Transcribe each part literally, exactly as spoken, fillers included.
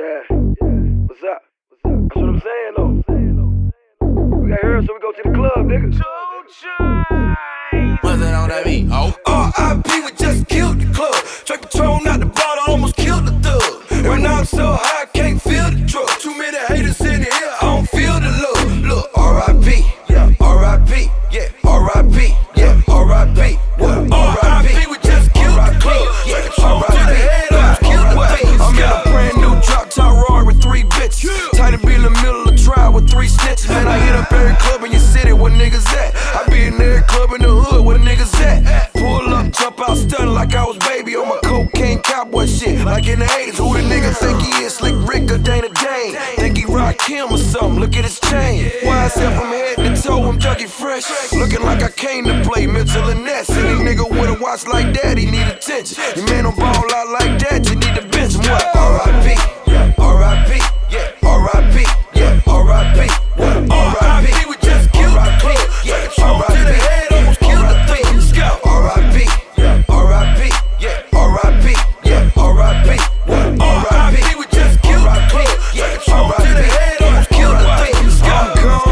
Yeah, yeah. What's up? What's up? That's what I'm saying, though. We got here, so we go to the club, nigga. What's it on that beat? Oh. R I P, we just killed the club. Straight Patron out the bottle, almost killed the thug. And now I'm so high, I can't feel the drug. Too many haters in the air, I don't feel the love. Look, R I P, yeah, R I P, yeah, R I P, yeah, R I P, what? R I P, we just killed the club. Straight Patron to the head, almost killed the thug. I'm in a brand new drop top Rory with three bitches. Tight to be in the middle of trial with three snitches. Man, I hit up every club in your city, where niggas at? I be in every club in the hood, where niggas at? Pull up, jump out, stunning like I was baby on my cocaine cowboy shit. Like in the eighties, who the nigga think he is? Slick Rick or Dana Dane? Think he rock him or something? Look at his chain. Why I said from head to toe, I'm junkie fresh. Looking like I came to play Mitchell and Ness. Any nigga with a watch like that, he need attention. Your man don't ball out like that, you need to bench him. What? R I P, R I P, yeah, R I P, yeah, R I P, what? R I P, we just killed the club. Yeah, R I P, to the head, almost killed the thing. R I P, R I P, yeah, R I P, yeah, R I P, what? R I P, we just killed the club. Yeah, R I P, to the head, almost killed the thing. I'm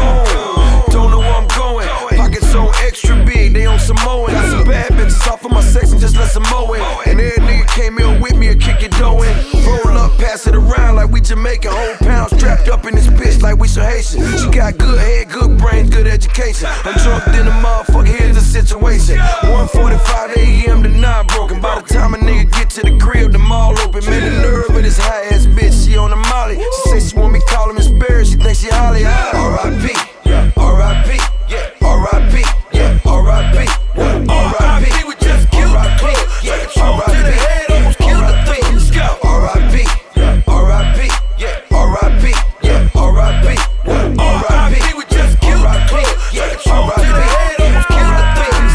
gone, don't know where I'm going. Pockets on extra big, they on Samoan. Got some bad bitches off of my section, just let some mow in. And every nigga came in with me and kick it dough in. Roll up, pass it around like we Jamaican. Whole pound strapped up in this bitch like we some Haitian. She got good head, good brains, good education. I'm drunk in the motherfucker, here's the situation. one forty-five A M to nine broken. By the time a nigga get to the crib, the mall open. Man, the nerve of this high ass bitch, she on the molly. She say she want me call him Miss Barry, she think she Holly. R I P, R I P, yeah, R I P, yeah, R I P, what? R I P, we just killed the club. Yeah, R I P, to the head, almost killed the thing. R I P, R I P, yeah, R I P, yeah, R I P, what? R I P, we just killed the club. Yeah, R I P, to the head, almost killed the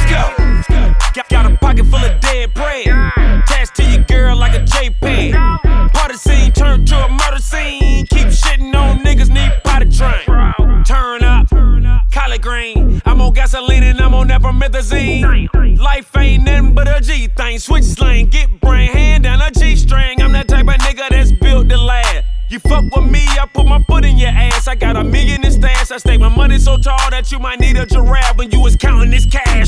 thing. Got, got a pocket full of dead bread. Attached to your girl like a JPEG. Party scene turned to a murder scene. Keep shitting on niggas, need potty train. Turn up, collard green. I'm on gasoline and I'm on epimethazine. Life ain't nothing but a G thing. Switch slang, get brain, hand down a G string. I'm that type of nigga that's built to last. You fuck with me, I put my foot in your ass. I got a million in stash. I stake my money so tall that you might need a giraffe when you was counting this cash.